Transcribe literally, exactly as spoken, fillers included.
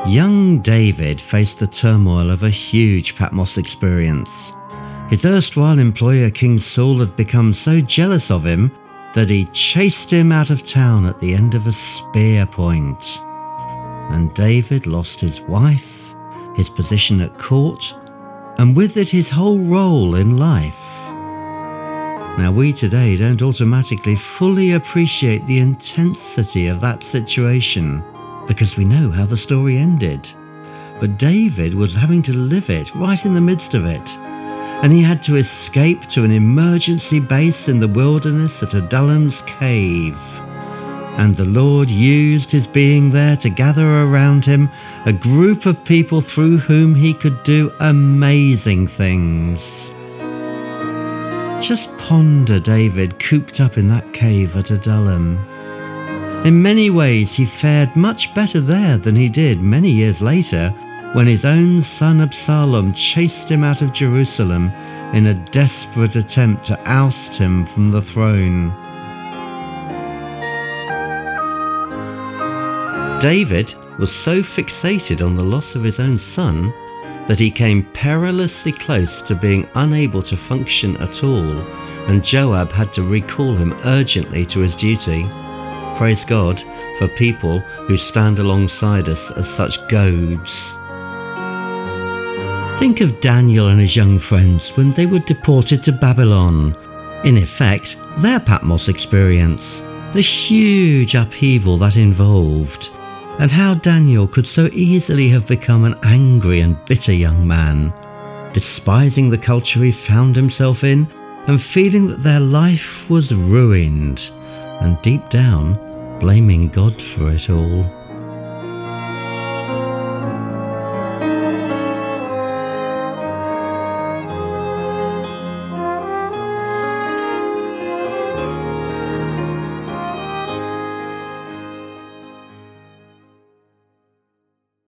Young David faced the turmoil of a huge Patmos experience. His erstwhile employer King Saul had become so jealous of him that he chased him out of town at the end of a spear point. And David lost his wife, his position at court, and with it his whole role in life. Now we today don't automatically fully appreciate the intensity of that situation because we know how the story ended. But David was having to live it right in the midst of it. And he had to escape to an emergency base in the wilderness at Adullam's cave. And the Lord used his being there to gather around him a group of people through whom he could do amazing things. Just ponder David cooped up in that cave at Adullam. In many ways he fared much better there than he did many years later when his own son Absalom chased him out of Jerusalem in a desperate attempt to oust him from the throne. David was so fixated on the loss of his own son that he came perilously close to being unable to function at all, and Joab had to recall him urgently to his duty. Praise God for people who stand alongside us as such goads. Think of Daniel and his young friends when they were deported to Babylon. In effect, their Patmos experience, the huge upheaval that involved, and how Daniel could so easily have become an angry and bitter young man, despising the culture he found himself in and feeling that their life was ruined, and deep down, blaming God for it all.